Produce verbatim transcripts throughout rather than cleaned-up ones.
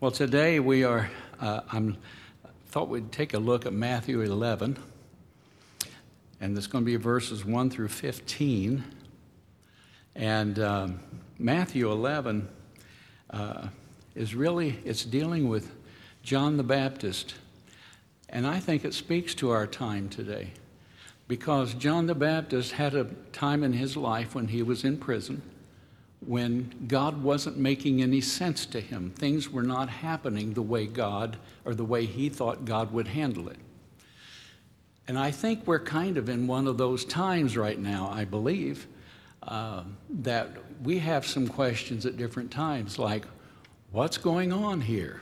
Well, today we are, uh, I'm thought we'd take a look at Matthew eleven, and it's going to be verses one through fifteen. And um, Matthew eleven uh, is really, it's dealing with John the Baptist. And I think it speaks to our time today, because John the Baptist had a time in his life when he was in prison, when God wasn't making any sense to him. Things were not happening the way God, or the way he thought God would handle it. And I think we're kind of in one of those times right now, I believe, uh, that we have some questions at different times, like, what's going on here?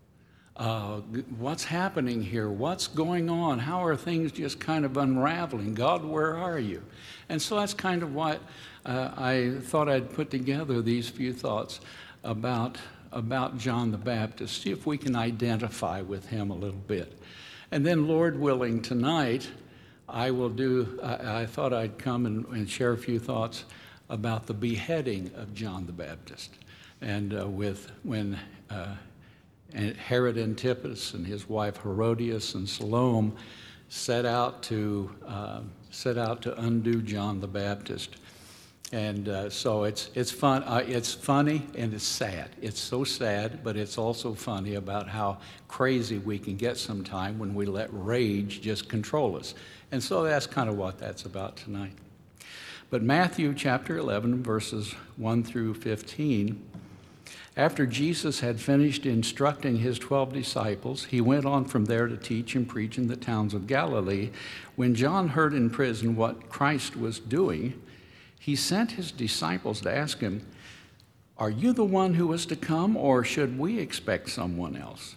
Uh, what's happening here? What's going on? How are things just kind of unraveling? God, where are you? And so that's kind of what uh, I thought I'd put together these few thoughts about, about John the Baptist, see if we can identify with him a little bit. And then, Lord willing, tonight I will do, I, I thought I'd come and, and share a few thoughts about the beheading of John the Baptist. And uh, with when uh, And Herod Antipas and his wife Herodias and Salome set out to uh, set out to undo John the Baptist, and uh, so it's it's fun. Uh, it's funny and it's sad. It's so sad, but it's also funny about how crazy we can get sometime when we let rage just control us. And so that's kind of what that's about tonight. But Matthew chapter eleven, verses one through fifteen. After Jesus had finished instructing his twelve disciples, he went on from there to teach and preach in the towns of Galilee. When John heard in prison what Christ was doing, he sent his disciples to ask him, "Are you the one who is to come, or should we expect someone else?"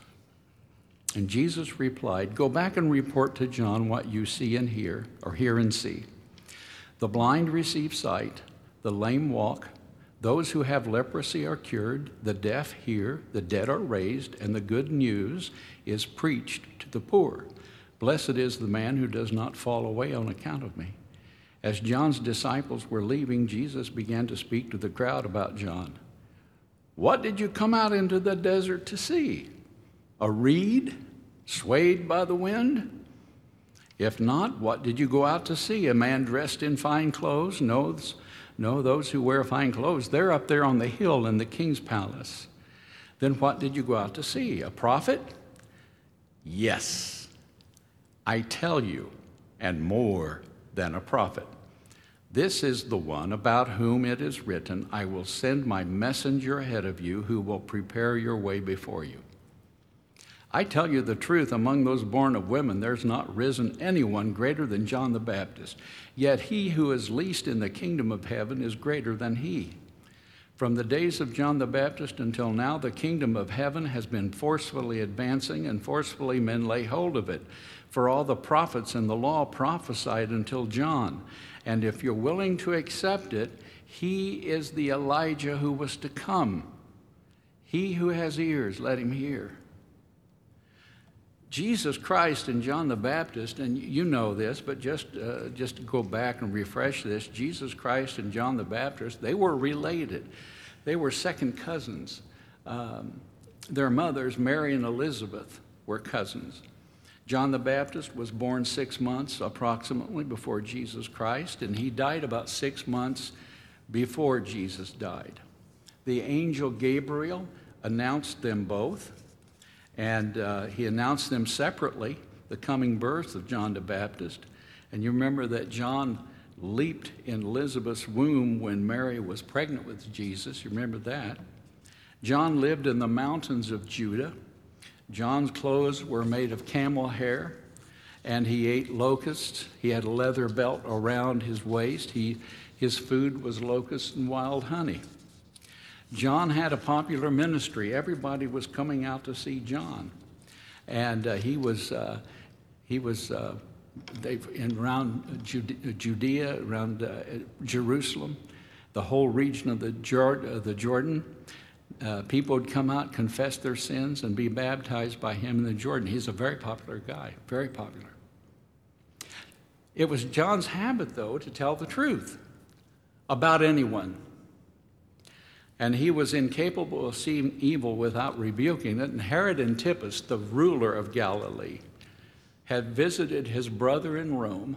And Jesus replied, "Go back and report to John what you see and hear, or hear and see. The blind receive sight, the lame walk, those who have leprosy are cured, the deaf hear, the dead are raised, and the good news is preached to the poor. Blessed is the man who does not fall away on account of me." As John's disciples were leaving, Jesus began to speak to the crowd about John. "What did you come out into the desert to see? A reed swayed by the wind? If not, what did you go out to see? A man dressed in fine clothes? No, No, those who wear fine clothes, they're up there on the hill in the king's palace. Then what did you go out to see? A prophet? Yes, I tell you, and more than a prophet. This is the one about whom it is written, I will send my messenger ahead of you who will prepare your way before you. I tell you the truth, among those born of women, there's not risen anyone greater than John the Baptist. Yet he who is least in the kingdom of heaven is greater than he. From the days of John the Baptist until now, the kingdom of heaven has been forcefully advancing, and forcefully men lay hold of it. For all the prophets and the law prophesied until John. And if you're willing to accept it, he is the Elijah who was to come. He who has ears, let him hear. Jesus Christ and John the Baptist, and you know this, but just uh, just to go back and refresh this, Jesus Christ and John the Baptist, they were related. They were second cousins. Um, their mothers, Mary and Elizabeth, were cousins. John the Baptist was born six months approximately before Jesus Christ, and he died about six months before Jesus died. The angel Gabriel announced them both. And uh, he announced them separately, the coming birth of John the Baptist. And you remember that John leaped in Elizabeth's womb when Mary was pregnant with Jesus. You remember that. John lived in the mountains of Judah. John's clothes were made of camel hair, and he ate locusts. He had a leather belt around his waist. He, his food was locusts and wild honey. John had a popular ministry. Everybody was coming out to see John, and uh, he was uh, he was uh, they in around Judea, around uh, Jerusalem, the whole region of the Jordan. Uh, the Jordan. Uh, people would come out, confess their sins, and be baptized by him in the Jordan. He's a very popular guy, very popular. It was John's habit, though, to tell the truth about anyone. and he was incapable of seeing evil without rebuking it. And Herod Antipas, the ruler of Galilee, had visited his brother in Rome.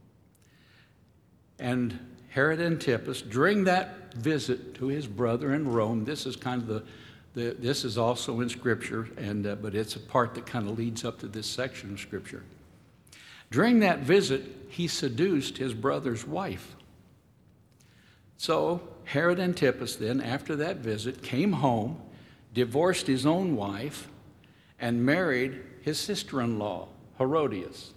And Herod Antipas, during that visit to his brother in Rome, this is kind of the, the this is also in Scripture, and uh, but it's a part that kind of leads up to this section of Scripture. During that visit, he seduced his brother's wife. So Herod Antipas then, after that visit, came home, divorced his own wife, and married his sister-in-law, Herodias.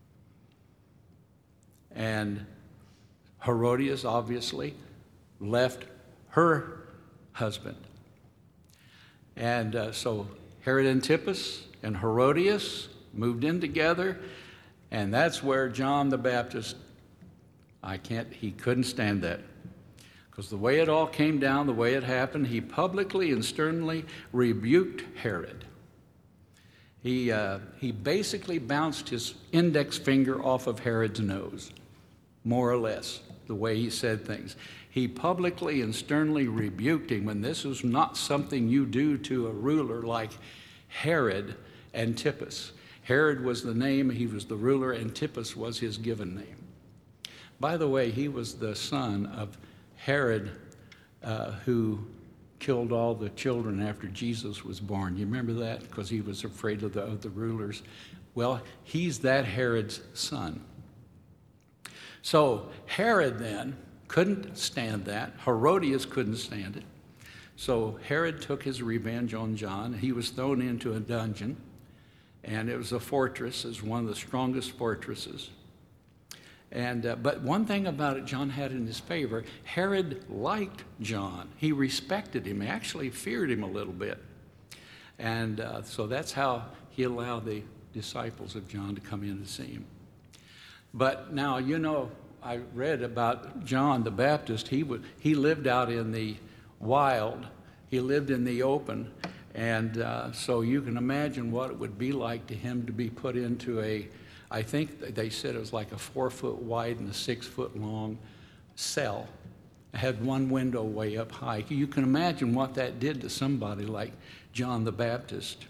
And Herodias obviously left her husband. And uh, so Herod Antipas and Herodias moved in together, and that's where John the Baptist, I can't, he couldn't stand that. Because the way it all came down, the way it happened, he publicly and sternly rebuked Herod. He, uh, he basically bounced his index finger off of Herod's nose, more or less, the way he said things. He publicly and sternly rebuked him, and this is not something you do to a ruler like Herod Antipas. Herod was the name, he was the ruler, Antipas was his given name. By the way, he was the son of Herod, uh, who killed all the children after Jesus was born. You remember that? Because he was afraid of the, of the rulers. Well, he's that Herod's son. So Herod then couldn't stand that. Herodias couldn't stand it. So Herod took his revenge on John. He was thrown into a dungeon, and it was a fortress. It was one of the strongest fortresses. And uh, but one thing about it John had in his favor, Herod liked John. He respected him. He actually feared him a little bit. And uh, so that's how he allowed the disciples of John to come in and see him. But now, you know, I read about John the Baptist. He would, he lived out in the wild. He lived in the open. And uh, so you can imagine what it would be like to him to be put into a, I think they said it was like a four foot wide and a six foot long cell. It had one window way up high. You can imagine what that did to somebody like John the Baptist.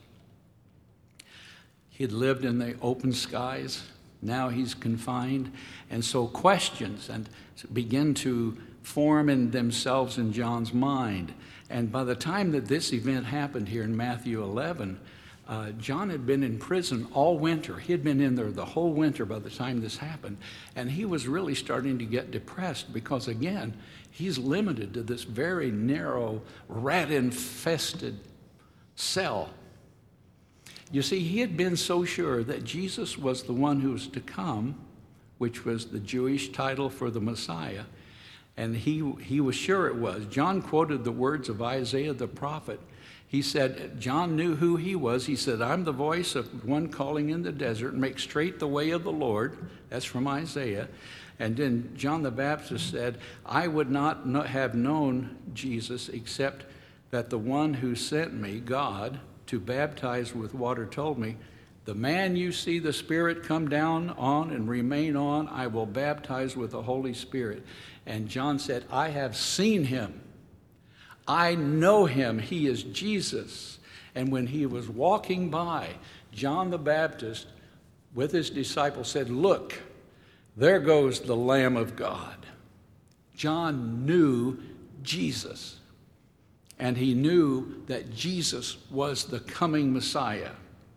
He'd lived in the open skies. Now he's confined. And so questions and begin to form in themselves in John's mind. And by the time that this event happened here in Matthew eleven, uh, John had been in prison all winter. He had been in there the whole winter by the time this happened. And he was really starting to get depressed because, again, he's limited to this very narrow, rat-infested cell. You see, he had been so sure that Jesus was the one who was to come, which was the Jewish title for the Messiah, and he, he was sure it was. John quoted the words of Isaiah the prophet. He said, John knew who he was. He said, I'm the voice of one calling in the desert, make straight the way of the Lord. That's from Isaiah. And then John the Baptist said, I would not have known Jesus except that the one who sent me, God, to baptize with water told me, the man you see the Spirit come down on and remain on, I will baptize with the Holy Spirit. And John said, I have seen him. I know him. He is Jesus. And when he was walking by, John the Baptist with his disciples said, look, there goes the Lamb of God. John knew Jesus. And he knew that Jesus was the coming Messiah.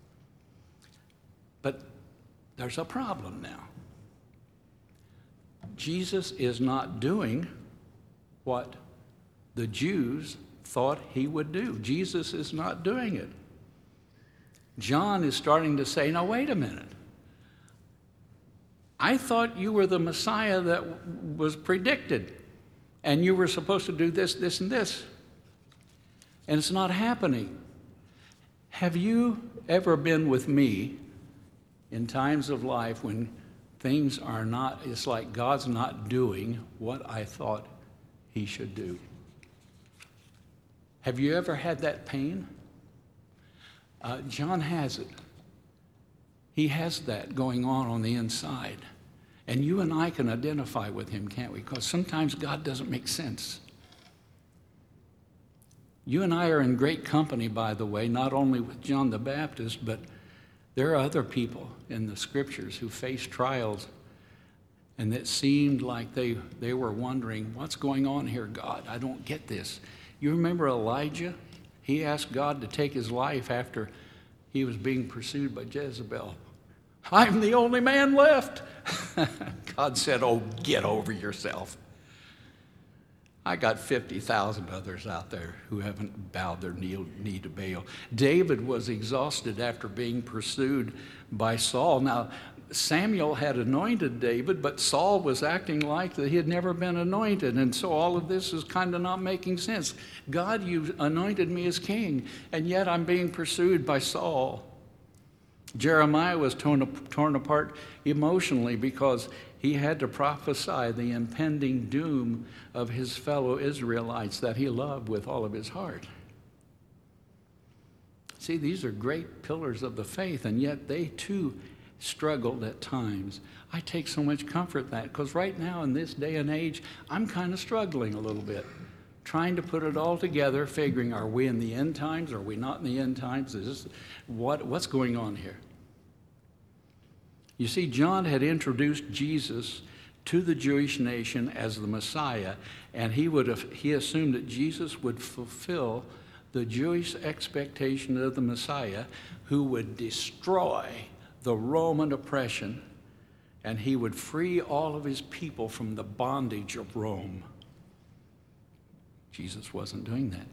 But there's a problem now. Jesus is not doing what the Jews thought he would do. Jesus is not doing it. John is starting to say, now wait a minute. I thought you were the Messiah that was predicted, and you were supposed to do this, this, and this. And it's not happening. Have you ever been with me in times of life when things are not, it's like God's not doing what I thought he should do? Have you ever had that pain? Uh, John has it. He has that going on on the inside. And you and I can identify with him, can't we? Because sometimes God doesn't make sense. You and I are in great company, by the way, not only with John the Baptist, but there are other people in the scriptures who faced trials, and it seemed like they, they were wondering, what's going on here, God? I don't get this. You remember Elijah? He asked God to take his life after he was being pursued by Jezebel. I'm the only man left. God said, oh, get over yourself. I got fifty thousand others out there who haven't bowed their knee, knee to Baal. David was exhausted after being pursued by Saul. Now, Samuel had anointed David, but Saul was acting like that he had never been anointed. And so all of this is kind of not making sense. God, you anointed me as king, and yet I'm being pursued by Saul. Jeremiah was torn, torn apart emotionally because he had to prophesy the impending doom of his fellow Israelites that he loved with all of his heart. See, these are great pillars of the faith, and yet they too struggled at times. I take so much comfort in that, because right now in this day and age, I'm kind of struggling a little bit, trying to put it all together, figuring, are we in the end times? Are we not in the end times? Is this, what, what's going on here? You see, John had introduced Jesus to the Jewish nation as the Messiah, and he would have, he assumed that Jesus would fulfill the Jewish expectation of the Messiah, who would destroy the Roman oppression, and he would free all of his people from the bondage of Rome. Jesus wasn't doing that.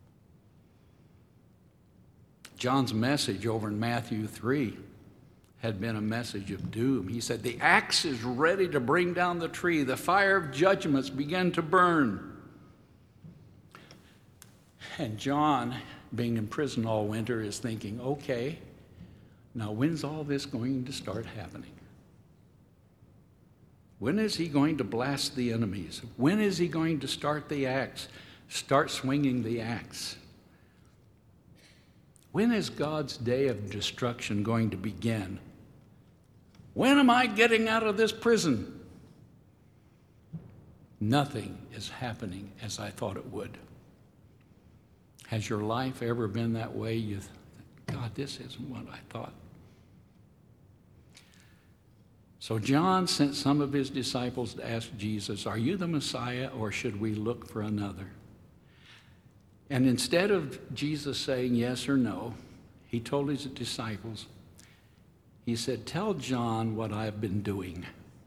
John's message over in Matthew three had been a message of doom. He said, the axe is ready to bring down the tree. The fire of judgments began to burn. And John, being in prison all winter, is thinking, okay, now when's all this going to start happening? When is he going to blast the enemies? When is he going to start the axe, start swinging the axe? When is God's day of destruction going to begin? When am I getting out of this prison? Nothing is happening as I thought it would. Has your life ever been that way? You think, God, this isn't what I thought. So John sent some of his disciples to ask Jesus, are you the Messiah, or should we look for another? And instead of Jesus saying yes or no, he told his disciples, he said, tell John what I've been doing.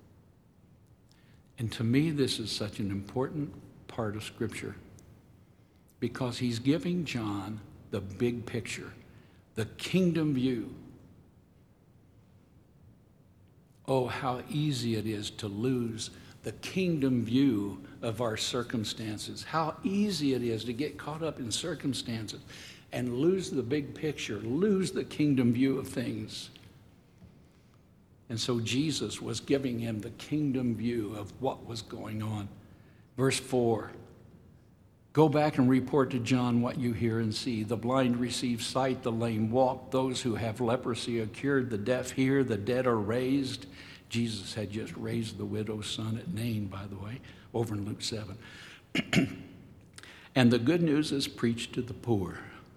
And to me, this is such an important part of Scripture, because he's giving John the big picture, the kingdom view. Oh, how easy it is to lose the kingdom view of our circumstances. How easy it is to get caught up in circumstances and lose the big picture, lose the kingdom view of things. And so Jesus was giving him the kingdom view of what was going on. Verse four, go back and report to John what you hear and see. The blind receive sight, the lame walk, those who have leprosy are cured, the deaf hear, the dead are raised. Jesus had just raised the widow's son at Nain, by the way, over in Luke seven. And the good news is preached to the poor.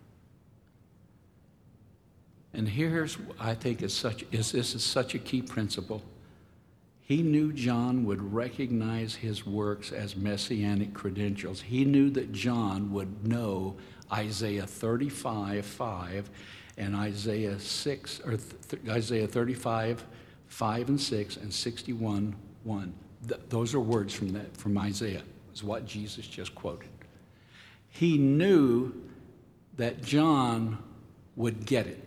And here's, I think, is such is this is such a key principle. He knew John would recognize his works as messianic credentials. He knew that John would know Isaiah thirty-five five and Isaiah six or th- Isaiah thirty-five five and six and sixty-one one. Th- those are words from that from Isaiah. Is what Jesus just quoted. He knew that John would get it.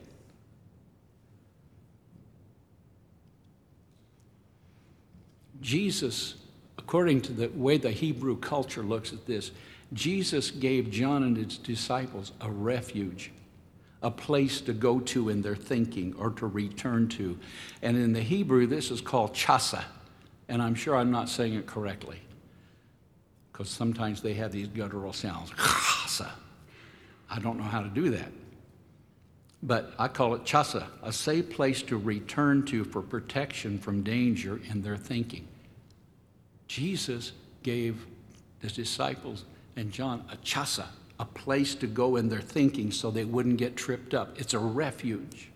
Jesus, according to the way the Hebrew culture looks at this, Jesus gave John and his disciples a refuge, a place to go to in their thinking or to return to. And in the Hebrew, this is called chasa. And I'm sure I'm not saying it correctly, because sometimes they have these guttural sounds. Chasa. I don't know how to do that. But I call it chasa, a safe place to return to for protection from danger in their thinking. Jesus gave the disciples and John a chasa, a place to go in their thinking so they wouldn't get tripped up. It's a refuge.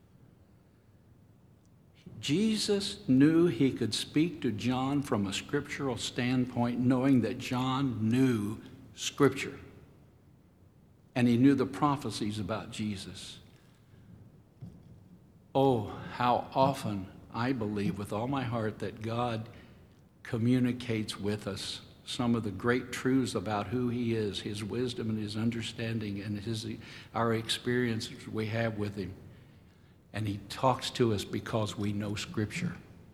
Jesus knew he could speak to John from a scriptural standpoint, knowing that John knew Scripture. And he knew the prophecies about Jesus. Oh, how often I believe with all my heart that God communicates with us some of the great truths about who he is, his wisdom and his understanding and his, our experiences we have with him. And he talks to us because we know Scripture.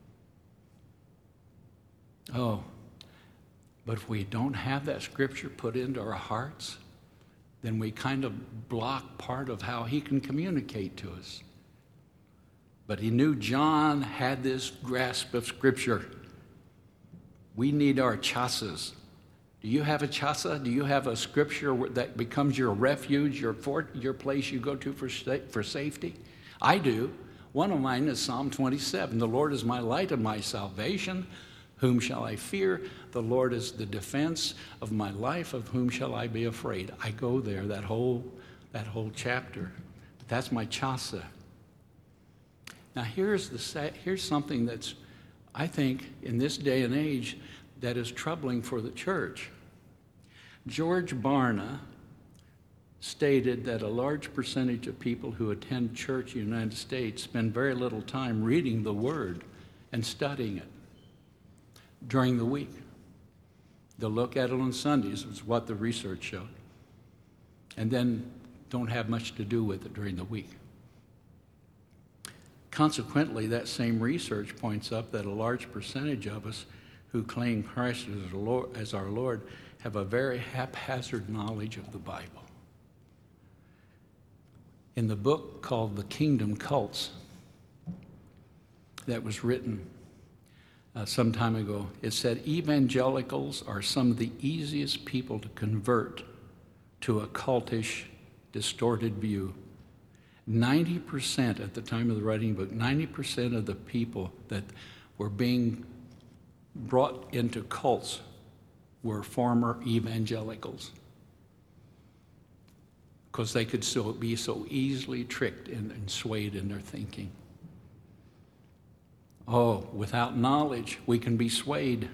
Oh, but if we don't have that Scripture put into our hearts, then we kind of block part of how he can communicate to us. But he knew John had this grasp of Scripture. We need our chasas. Do you have a chasa? Do you have a Scripture that becomes your refuge, your fort, your place you go to for, for safety? I do. One of mine is Psalm twenty-seven. The Lord is my light and my salvation. Whom shall I fear? The Lord is the defense of my life. Of whom shall I be afraid? I go there, that whole, that whole chapter. That's my chasa. Now here's, the, here's something that's, I think, in this day and age, that is troubling for the church. George Barna stated that a large percentage of people who attend church in the United States spend very little time reading the Word and studying it during the week. They'll look at it on Sundays, is what the research showed, and then don't have much to do with it during the week. Consequently, that same research points up that a large percentage of us who claim Christ as our Lord, as our Lord have a very haphazard knowledge of the Bible. In the book called The Kingdom Cults that was written uh, some time ago, it said evangelicals are some of the easiest people to convert to a cultish, distorted view. ninety percent at the time of the writing of the book, ninety percent of the people that were being brought into cults were former evangelicals, because they could so be so easily tricked and, and swayed in their thinking. Oh, without knowledge, we can be swayed.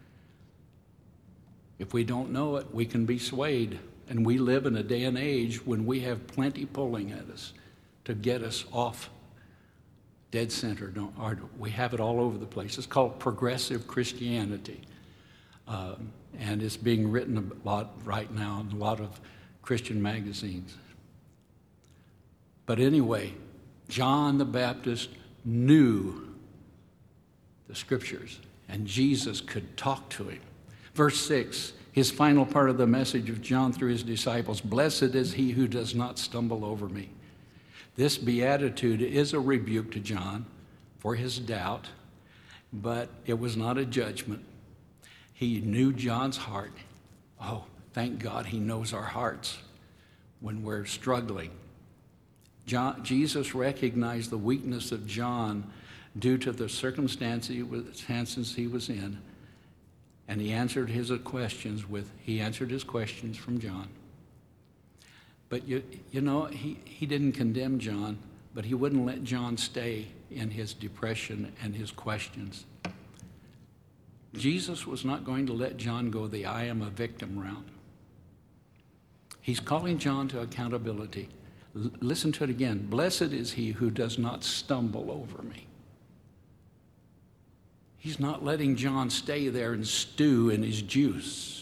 If we don't know it, we can be swayed. And we live in a day and age when we have plenty pulling at us to get us off dead center. Don't, or we have it all over the place. It's called progressive Christianity. Um, and it's being written a lot right now in a lot of Christian magazines. But anyway, John the Baptist knew the Scriptures, and Jesus could talk to him. Verse six, his final part of the message of John through his disciples, "Blessed is he who does not stumble over me." This beatitude is a rebuke to John for his doubt, but it was not a judgment. He knew John's heart. Oh, thank God he knows our hearts when we're struggling. John, Jesus recognized the weakness of John due to the circumstances he was in, and he answered his questions with, he answered his questions from John. But you, you know, he, he didn't condemn John, but he wouldn't let John stay in his depression and his questions. Jesus was not going to let John go the I am a victim route. He's calling John to accountability. L- listen to it again. Blessed is he who does not stumble over me. He's not letting John stay there and stew in his juice.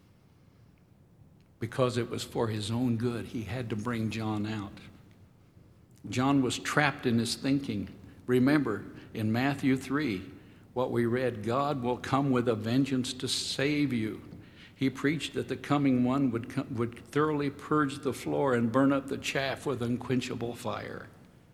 Because it was for his own good, he had to bring John out. John was trapped in his thinking. Remember, in Matthew three, what we read, God will come with a vengeance to save you. He preached that the coming one would, come, would thoroughly purge the floor and burn up the chaff with unquenchable fire.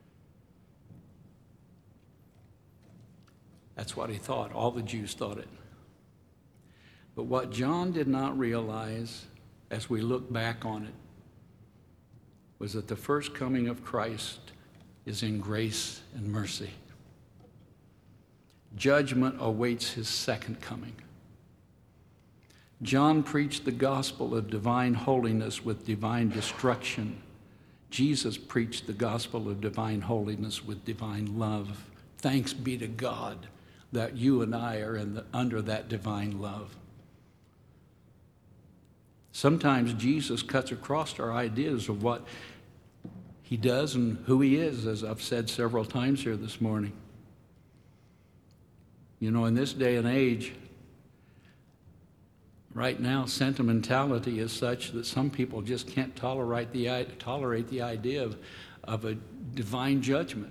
That's what he thought. All the Jews thought it. But what John did not realize, as we look back on it, was that the first coming of Christ is in grace and mercy. Judgment awaits his second coming. John preached the gospel of divine holiness with divine destruction. Jesus preached the gospel of divine holiness with divine love. Thanks be to God that you and I are in the, under that divine love. Sometimes Jesus cuts across our ideas of what he does and who he is, as I've said several times here this morning. You know, in this day and age, right now, sentimentality is such that some people just can't tolerate the, tolerate the idea of, of a divine judgment.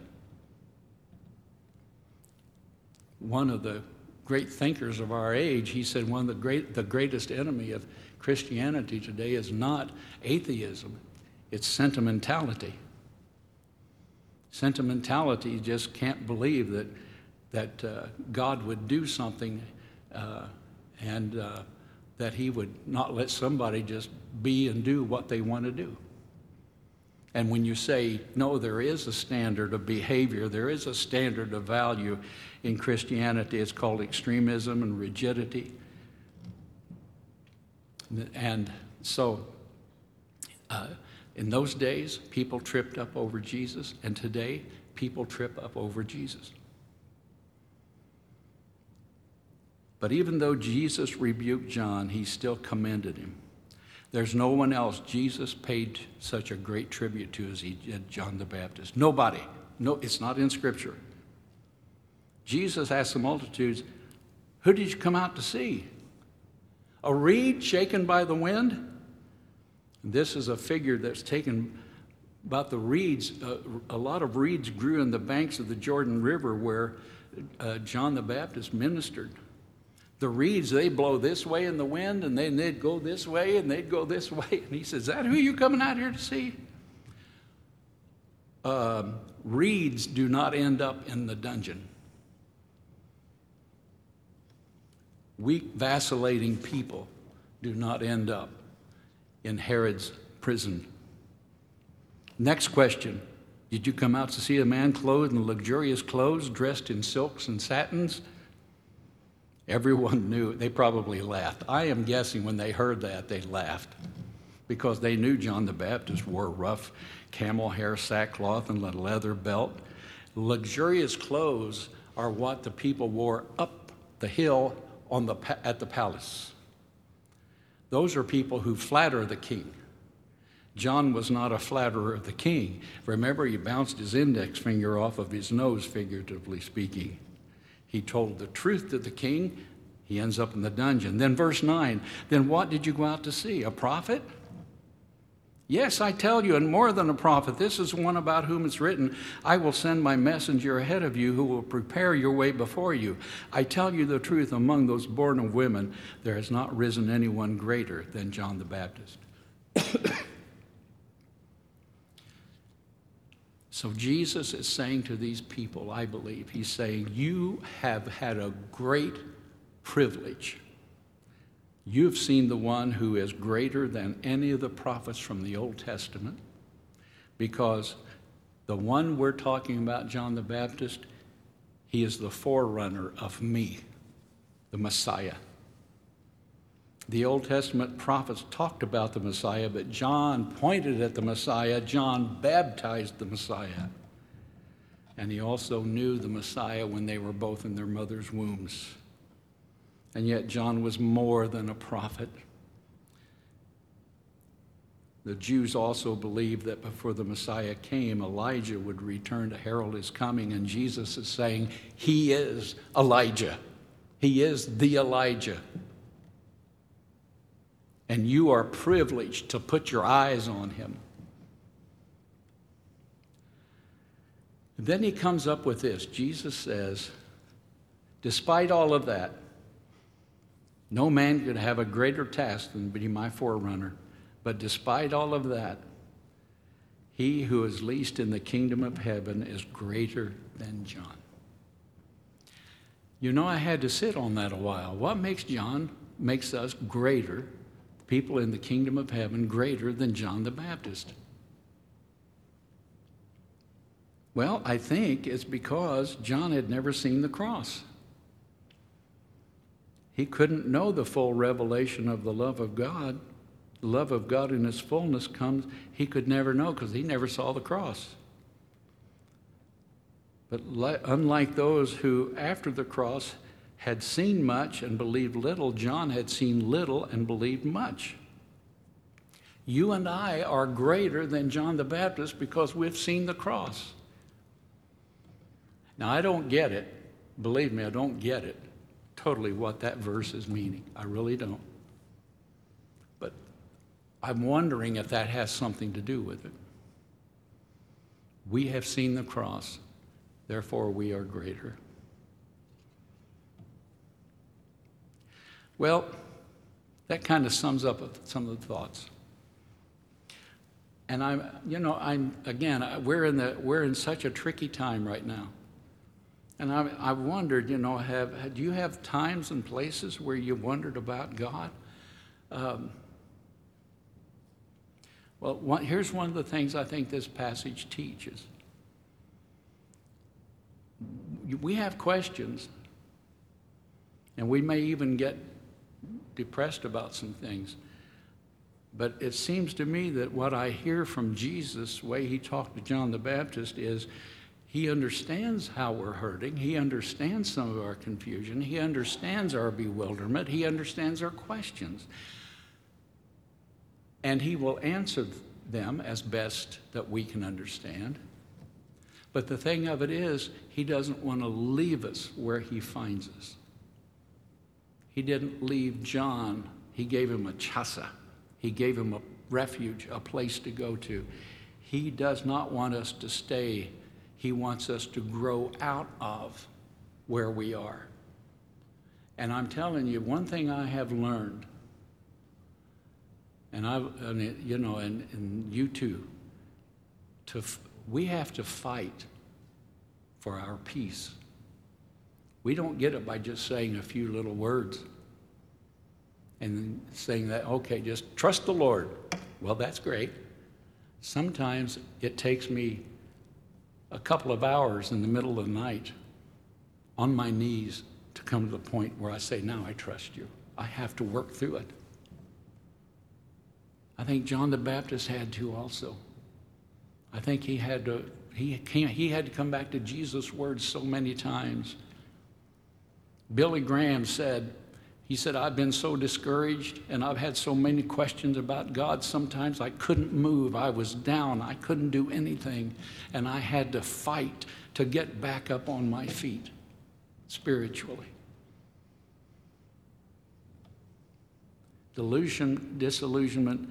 One of the great thinkers of our age, he said one of the great, the greatest enemy of Christianity today is not atheism, it's sentimentality. Sentimentality just can't believe that, that uh, God would do something uh, and uh, that he would not let somebody just be and do what they want to do. And when you say, no, there is a standard of behavior, there is a standard of value in Christianity, it's called extremism and rigidity. And so, uh, in those days, people tripped up over Jesus, and today, people trip up over Jesus. But even though Jesus rebuked John, he still commended him. There's no one else Jesus paid such a great tribute to as he did John the Baptist. Nobody. No, it's not in Scripture. Jesus asked the multitudes, who did you come out to see? A reed shaken by the wind? This is a figure that's taken about the reeds. Uh, a lot of reeds grew in the banks of the Jordan River where uh, John the Baptist ministered. The reeds, they blow this way in the wind, and then they'd go this way, and they'd go this way. And he says, is that who you coming out here to see? Uh, reeds do not end up in the dungeon. Weak, vacillating people do not end up in Herod's prison. Next question. Did you come out to see a man clothed in luxurious clothes, dressed in silks and satins? Everyone knew. They probably laughed. I am guessing when they heard that, they laughed because they knew John the Baptist wore rough camel hair, sackcloth, and a leather belt. Luxurious clothes are what the people wore up the hill on the, at the palace. Those are people who flatter the king. John was not a flatterer of the king. Remember, he bounced his index finger off of his nose, figuratively speaking. He told the truth to the king. He ends up in the dungeon. Then verse nine, then what did you go out to see? A prophet? Yes, I tell you, and more than a prophet. This is one about whom it's written, I will send my messenger ahead of you who will prepare your way before you. I tell you the truth, among those born of women, there has not risen anyone greater than John the Baptist. So Jesus is saying to these people, I believe, he's saying, you have had a great privilege. You've seen the one who is greater than any of the prophets from the Old Testament, because the one we're talking about, John the Baptist, he is the forerunner of me, the Messiah. The Old Testament prophets talked about the Messiah, but John pointed at the Messiah. John baptized the Messiah. And he also knew the Messiah when they were both in their mother's wombs. And yet John was more than a prophet. The Jews also believed that before the Messiah came, Elijah would return to herald his coming. And Jesus is saying, he is Elijah. He is the Elijah. And you are privileged to put your eyes on him. And then he comes up with this. Jesus says, despite all of that, no man could have a greater task than be my forerunner. But despite all of that, he who is least in the kingdom of heaven is greater than John. You know, I had to sit on that a while. What makes John, makes us greater, people in the kingdom of heaven, greater than John the Baptist? Well, I think it's because John had never seen the cross. he couldn't know the full revelation of the love of God. The love of God in its fullness comes, he could never know because he never saw the cross. But li- unlike those who, after the cross, had seen much and believed little, John had seen little and believed much. You and I are greater than John the Baptist because we've seen the cross. Now, I don't get it. Believe me, I don't get it totally what that verse is meaning. I really don't. But I'm wondering if that has something to do with it. We have seen the cross, therefore we are greater. Well, that kind of sums up some of the thoughts. And I'm, you know, I'm again, we're in the we're in such a tricky time right now. And I, I wondered, you know, have do you have times and places where you wondered about God? Um, well, one, here's one of the things I think this passage teaches. We have questions, and we may even get depressed about some things. But it seems to me that what I hear from Jesus, the way he talked to John the Baptist, is he understands how we're hurting. He understands some of our confusion. He understands our bewilderment. He understands our questions. And he will answer them as best that we can understand. But the thing of it is, he doesn't want to leave us where he finds us. He didn't leave John. He gave him a chasa. He gave him a refuge, a place to go to. He does not want us to stay. He wants us to grow out of where we are. And I'm telling you, one thing I have learned, and I, and you know, and, and you too, to we have to fight for our peace. We don't get it by just saying a few little words and saying that, okay, just trust the Lord. Well, that's great. Sometimes it takes me a couple of hours in the middle of the night on my knees to come to the point where I say, now I trust you. I have to work through it. I think John the Baptist had to also. I think he had to, he, came, he had to come back to Jesus' words so many times. Billy Graham said, he said, I've been so discouraged and I've had so many questions about God. Sometimes I couldn't move. I was down. I couldn't do anything. And I had to fight to get back up on my feet spiritually. Delusion, disillusionment,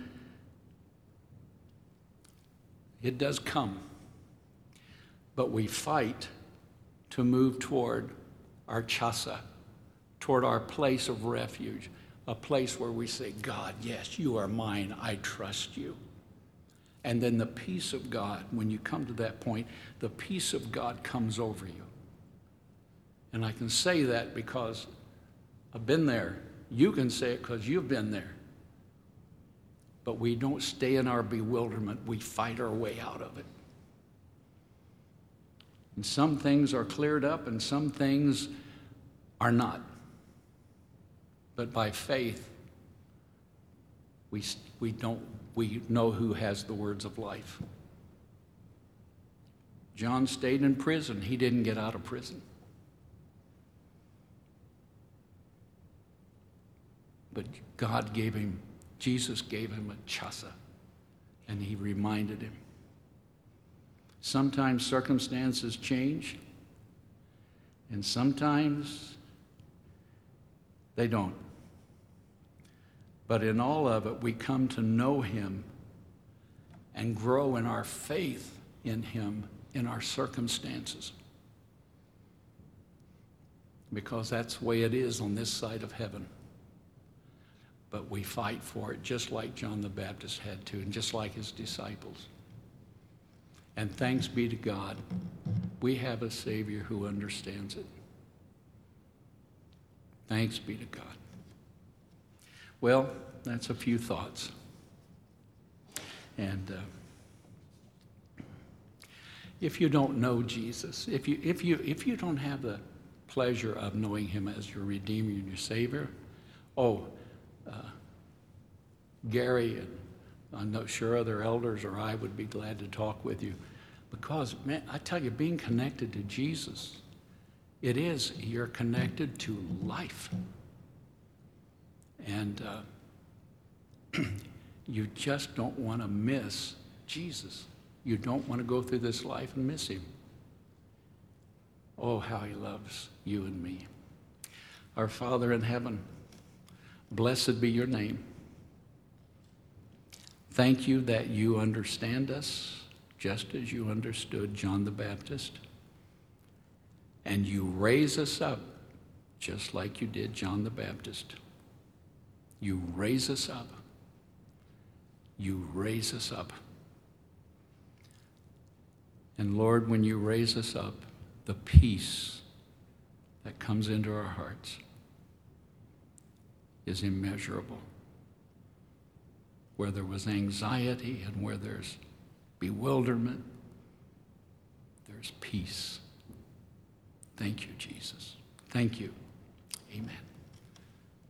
it does come. But we fight to move toward our chasa, toward our place of refuge, a place where we say, God, yes, you are mine, I trust you. And then the peace of God, when you come to that point, the peace of God comes over you. And I can say that because I've been there. You can say it because you've been there. But we don't stay in our bewilderment. We fight our way out of it. And some things are cleared up and some things are not. But by faith, we, we, don't, we know who has the words of life. John stayed in prison. He didn't get out of prison. But God gave him, Jesus gave him a chasa, and he reminded him. Sometimes circumstances change, and sometimes they don't. But in all of it, we come to know him and grow in our faith in him in our circumstances. Because that's the way it is on this side of heaven. But we fight for it just like John the Baptist had to, and just like his disciples. And thanks be to God, we have a Savior who understands it. Thanks be to God. Well, that's a few thoughts. And uh, if you don't know Jesus, if you if you if you don't have the pleasure of knowing him as your Redeemer and your Savior. Oh, uh, Gary and I'm not sure other elders or I would be glad to talk with you. Because, man, I tell you, being connected to Jesus, it is, you're connected to life. And uh, you just don't want to miss Jesus. You don't want to go through this life and miss him. Oh, how he loves you and me. Our Father in heaven, blessed be your name. Thank you that you understand us just as you understood John the Baptist. And you raise us up just like you did John the Baptist. You raise us up. You raise us up. And Lord, when you raise us up, the peace that comes into our hearts is immeasurable. Where there was anxiety and where there's bewilderment, there's peace. Thank you, Jesus. Thank you. Amen.